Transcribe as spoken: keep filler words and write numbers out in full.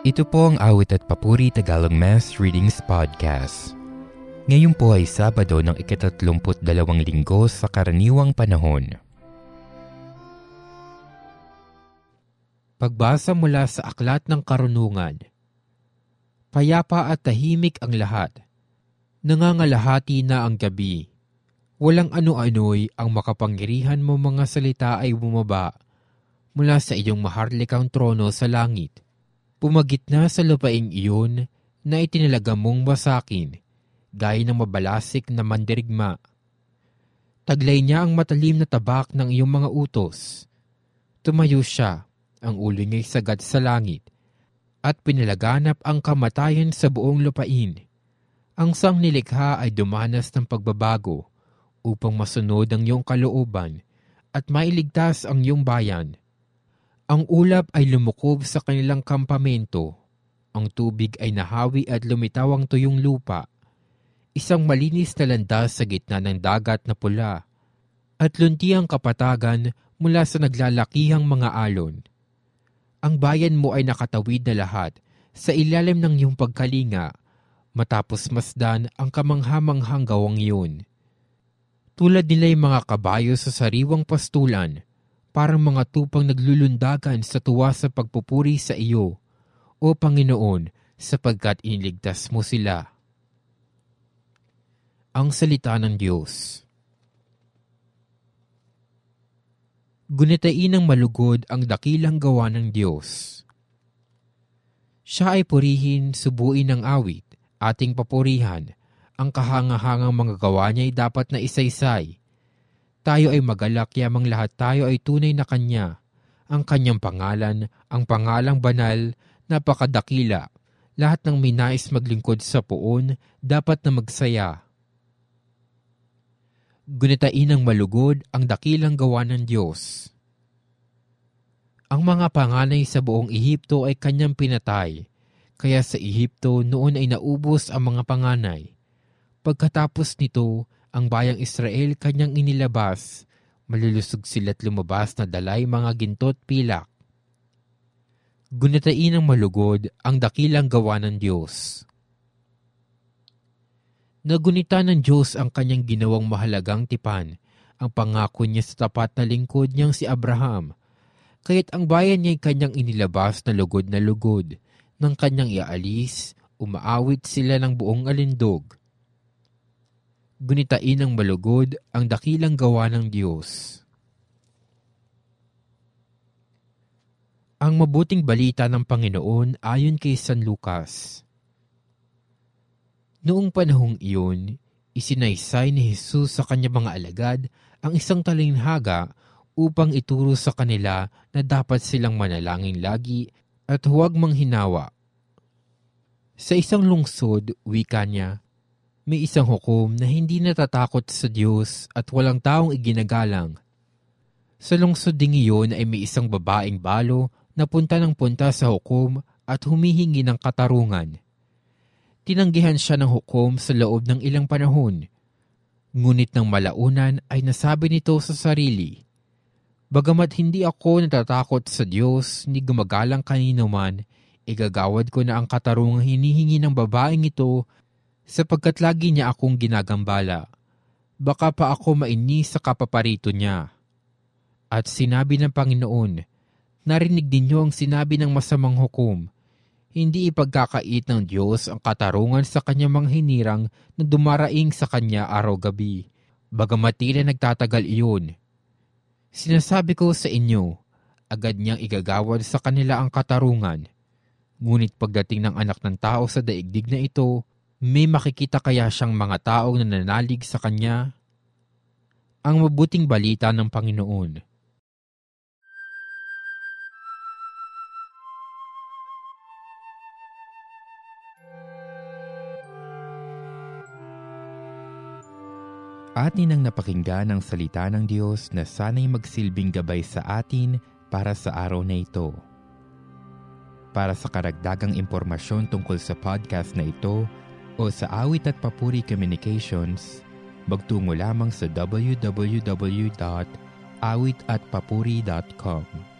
Ito po ang Awit at Papuri Tagalog Mass Readings Podcast. Ngayon po ay Sabado ng ikatatlumput dalawang linggo sa karaniwang panahon. Pagbasa mula sa Aklat ng Karunungan. Payapa at tahimik ang lahat. Nangangalahati na ang gabi. Walang ano-ano'y ang makapangyarihan mo mga salita ay bumaba mula sa iyong maharlikang trono sa langit. Pumagit na sa lupaing iyon na itinalaga mong masakin, gaya ng mabalasik na mandirigma. Taglay niya ang matalim na tabak ng iyong mga utos. Tumayo siya, ang ulo niya'y sagad sa langit, at pinalaganap ang kamatayan sa buong lupain. Ang sangnilikha ay dumanas ng pagbabago upang masunod ang iyong kalooban at mailigtas ang iyong bayan. Ang ulap ay lumukob sa kanilang kampamento. Ang tubig ay nahawi at lumitaw ang tuyong lupa. Isang malinis na landas sa gitna ng dagat na pula. At lunti ang kapatagan mula sa naglalakihang mga alon. Ang bayan mo ay nakatawid na lahat sa ilalim ng iyong pagkalinga, matapos masdan ang kamanghamanghang gawang iyon. Tulad nila'y mga kabayo sa sariwang pastulan, parang mga tupang naglulundagan sa tuwa sa pagpupuri sa iyo, O Panginoon, sapagkat iniligtas mo sila. Ang salita ng Diyos. Gunitain ng malugod ang dakilang gawa ng Diyos. Siya ay purihin, subuin ng awit, ating papurihan. Ang kahangahangang mga gawa niya ay dapat na isaysay. Tayo ay magalak, yamang lahat tayo ay tunay na Kanya. Ang Kanyang pangalan, ang pangalang banal, napakadakila. Lahat ng minais maglingkod sa poon, dapat na magsaya. Gunitain ng malugod ang dakilang gawa ng Diyos. Ang mga panganay sa buong Ehipto ay Kanyang pinatay, kaya sa Ehipto noon ay naubos ang mga panganay. Pagkatapos nito, ang bayang Israel Kanyang inilabas, malulusog sila't lumabas na dalay mga ginto't pilak. Gunitain ng malugod ang dakilang gawa ng Diyos. Nagunita ng Diyos ang Kanyang ginawang mahalagang tipan, ang pangako niya sa tapat na lingkod niyang si Abraham. Kaya't ang bayan niya'y Kanyang inilabas na lugod na lugod, nang Kanyang ialis, umaawit sila ng buong alindog. Gunitain ng malugod ang dakilang gawa ng Diyos. Ang mabuting balita ng Panginoon ayon kay San Lucas. Noong panahong iyon, isinaysay ni Jesus sa kanyang mga alagad ang isang talinhaga upang ituro sa kanila na dapat silang manalangin lagi at huwag manghinawa. Sa isang lungsod, wika niya, may isang hukom na hindi natatakot sa Diyos at walang taong iginagalang. Sa lungsod ding iyon ay may isang babaeng balo na punta ng punta sa hukom at humihingi ng katarungan. Tinanggihan siya ng hukom sa loob ng ilang panahon. Ngunit ng malaunan ay nasabi nito sa sarili, "Bagamat hindi ako natatakot sa Diyos ni gumagalang kanino man, igagawad ko na ang katarungang hinihingi ng babaeng ito sapagkat lagi niya akong ginagambala. Baka pa ako mainis sa kapaparito niya." At sinabi ng Panginoon, "Narinig ninyo ang sinabi ng masamang hukom. Hindi ipagkakait ng Diyos ang katarungan sa kanyang mga hinirang na dumaraing sa kanya araw-gabi. Bagamat tila nagtatagal iyon. Sinasabi ko sa inyo, agad niyang igagawad sa kanila ang katarungan. Ngunit pagdating ng anak ng tao sa daigdig na ito, may makikita kaya siyang mga taong nananalig sa kanya?" Ang mabuting balita ng Panginoon. Atin ang napakinggan ang salita ng Diyos na sana'y magsilbing gabay sa atin para sa araw na ito. Para sa karagdagang impormasyon tungkol sa podcast na ito o sa Awit at Papuri Communications, magtungo lamang sa w w w dot awit at papuri dot com.